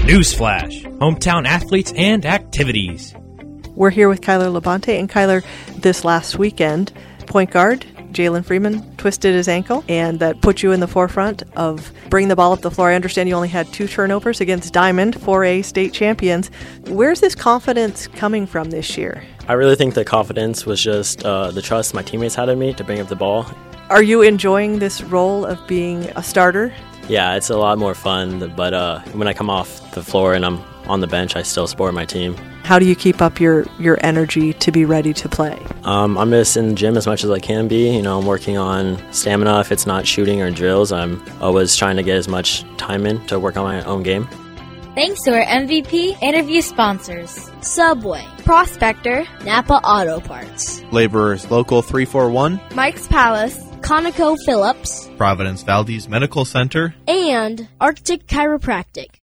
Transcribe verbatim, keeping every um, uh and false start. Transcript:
Newsflash, hometown athletes and activities. We're here with Kyler Labonte, and Kyler, this last weekend, point guard Jalen Freeman twisted his ankle, and that put you in the forefront of bringing the ball up the floor. I understand you only had two turnovers against Diamond, four A state champions. Where's this confidence coming from this year? I really think the confidence was just uh, the trust my teammates had in me to bring up the ball. Are you enjoying this role of being a starter? Yeah, it's a lot more fun, but uh, when I come off the floor and I'm on the bench, I still support my team. How do you keep up your, your energy to be ready to play? Um, I'm just in the gym as much as I can be. You know, I'm working on stamina. If it's not shooting or drills, I'm always trying to get as much time in to work on my own game. Thanks to our M V P interview sponsors: Subway, Prospector, Napa Auto Parts, Laborers Local three forty-one, Mike's Palace, ConocoPhillips, Providence Valdez Medical Center, and Arctic Chiropractic.